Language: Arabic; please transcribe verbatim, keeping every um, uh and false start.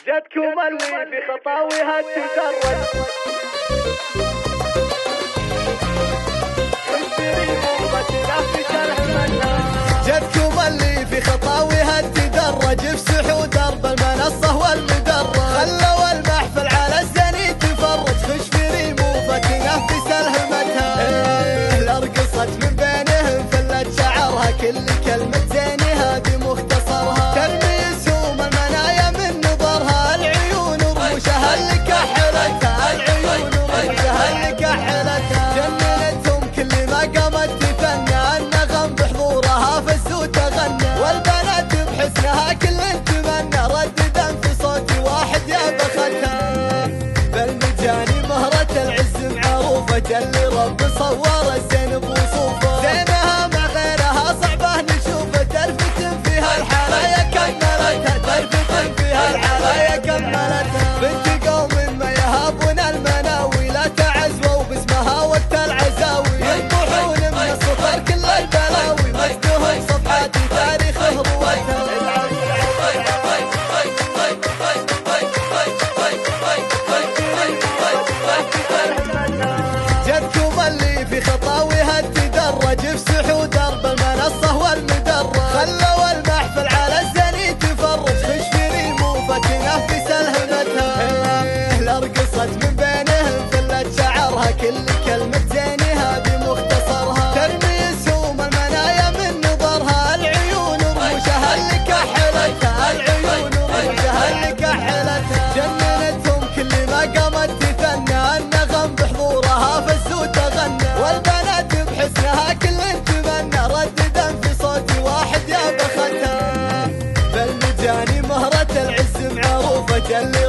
جدكم اللي في خطاويها تدرج جدكم اللي في خطاويها تدرج افسحوا درب المنصة والمدرج خلوا المحفل على الزني تفرج خش في ريمو تنفس الهمتها إيه لرقصت من بينهم فلت شعرها كل كلمة زيني هذه مختصرها ترمي سوم المنايا من نظرها العيون رموشها اللي كحلتها العيون رموشها اللي كحلتها جننتهم كل ما قامت تفنى النغم بحضورها فز وتغنى والبنات بحسنها كل تمنى رددا في صوت واحد يا بختها بالمجاني مهرة العز معروفة جل رب صور الزين بوصوفه زينها مع غيرها صعبه نشوفه ترفة فيها الحلايا كملتها ترفة فيها الحلايا كملتها بنت قوم ما يهابون المناوي لا تعزووا باسمها وقت العزاوي ينطحون من السطر كل البلاوي مجدهم صفحات تاريخ هروتها جدكم اللي في خطاويها تدرج افسحوا درب المنصة والمدرج خلوا المحفل على الزني تفرج خش في ريمو فتنفس الهمتها إيه لرقصت من بينهم فلت شعرها كل كلمة زيني هذه مختصرها ترمي سوم المنايا من نظرها العيون رموشها اللي كحلتها العيون رموشها اللي كحلتها جننتهم كل ما قامت تثنى النغم بحضورها فز وتغنى والبنات بحسنها كل تمنى رددا في صوت واحد يا بختها بالمجاني مهرة العز معروفة جل